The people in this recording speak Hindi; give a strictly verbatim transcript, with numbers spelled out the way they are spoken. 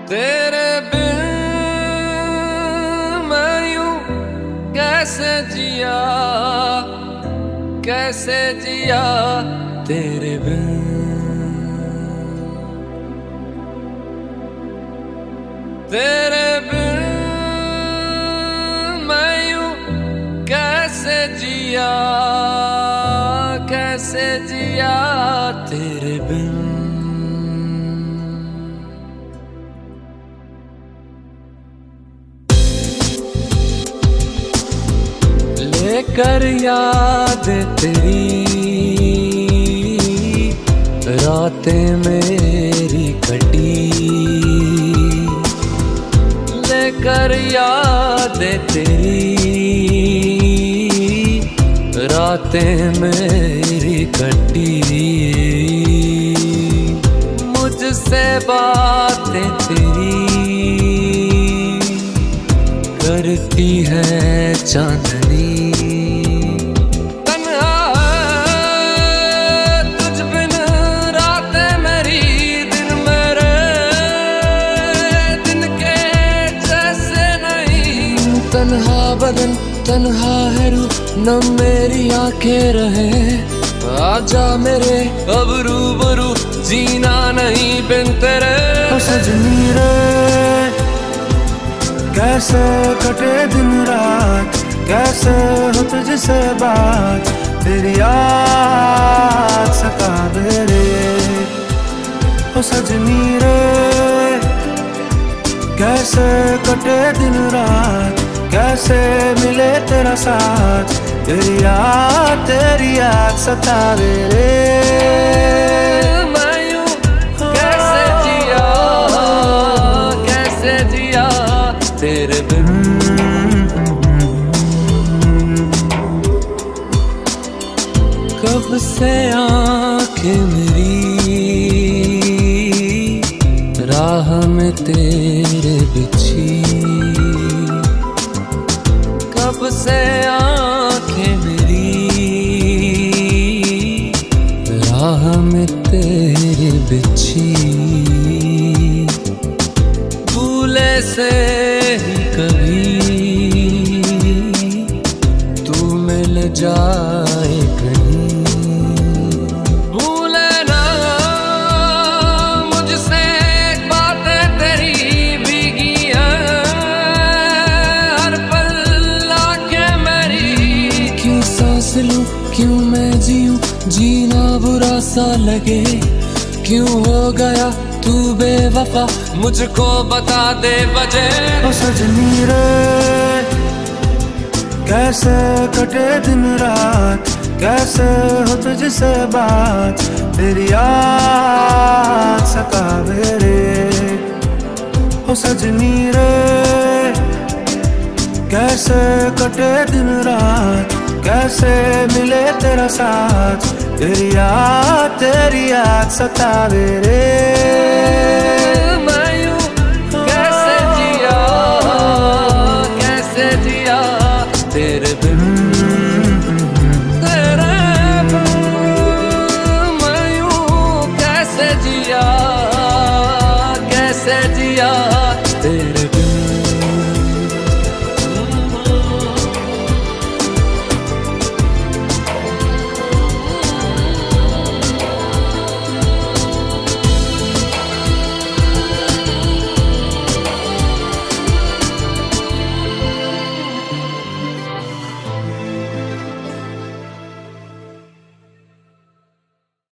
तेरे बिन मैं यूं कैसे जिया, कैसे जिया तेरे बिन। तेरे बिन मैं यूं कैसे जिया, कैसे जिया तेरे बिन। लेकर याद तेरी रातें मेरी कटी, लेकर याद तेरी रातें मेरी कटी। मुझसे बातें तेरी करती है चांदनी। तन्हा बदन तन्हा है रूह, न मेरी आंखें रहे। आजा मेरे अब रूबरू, जीना नहीं बिन तेरे। ओ सजनी रे कैसे कटे दिन रात, कैसे हो तुझसे बात, तेरी याद सतावे रे। ओ सजनी रे कैसे कटे दिन रात, कैसे मिले तेरा साथ, तेरी याद तेरी याद सतावे रे। मैं यूं कैसे जिया, कैसे जिया तेरे बिन। कब से आंखें मेरी राह में तेरे बिछी, कब से आंखें मेरी राह में तेरे बिछी। भूले से ही कभी तू मिल जाए कहीं। भूले ना मुझसे बातें तेरी भीगी हैं, हर पल आंखें मेरी। क्यों सांस लूं क्यों मैं जीऊं, जीना बुरा सा लगे। क्यों हो गया तू बेवफा, मुझको बता दे वजह। ओ सजनी रे कैसे कटे दिन रात, कैसे हो तुझसे बात, तेरी याद सतावे रे। ओ सजनी रे कैसे कटे दिन रात, कैसे मिले तेरा साथ, तेरी याद तेरी याद सतावे रे। मैं यूं कैसे जिया, कैसे जिया तेरे बिन। तेरे बिन मैं यूं कैसे जिया, कैसे जिया